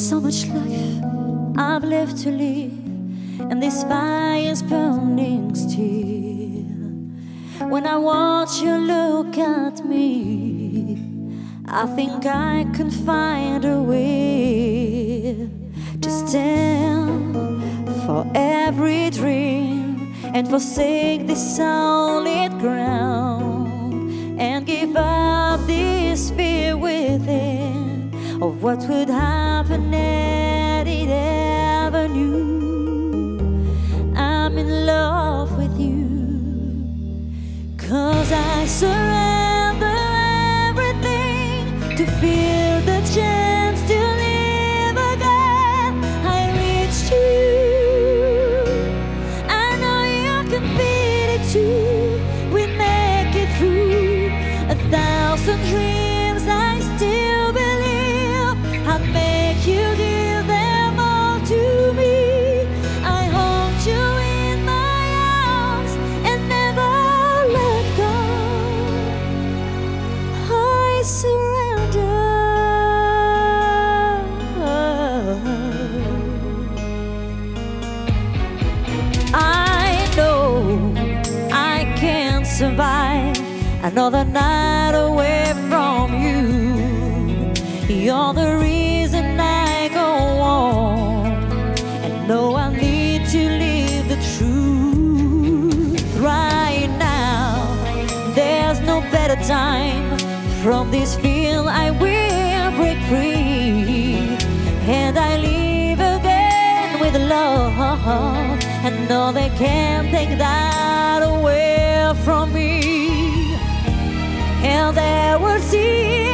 so much life I've left to live, and this fire's burning still. When I watch you look at me, I think I can find a way to stand for every dream and forsake this solid ground, and give up this fear within of what would happen if it ever knew I'm in love with you. 'Cause I surrender everything to feel the chance to live again. I reach you, I know you can feel it too. We make it through 1,000 dreams. I still believe I'll make you give them all to me. I hold you in my arms and never let go. I surrender. I know I can't survive another night away from you. You're the reason I go on, and know I need to live the truth right now. There's no better time. From this field I will break free, and I live again with love, and no, they can't take that away from me. And there will see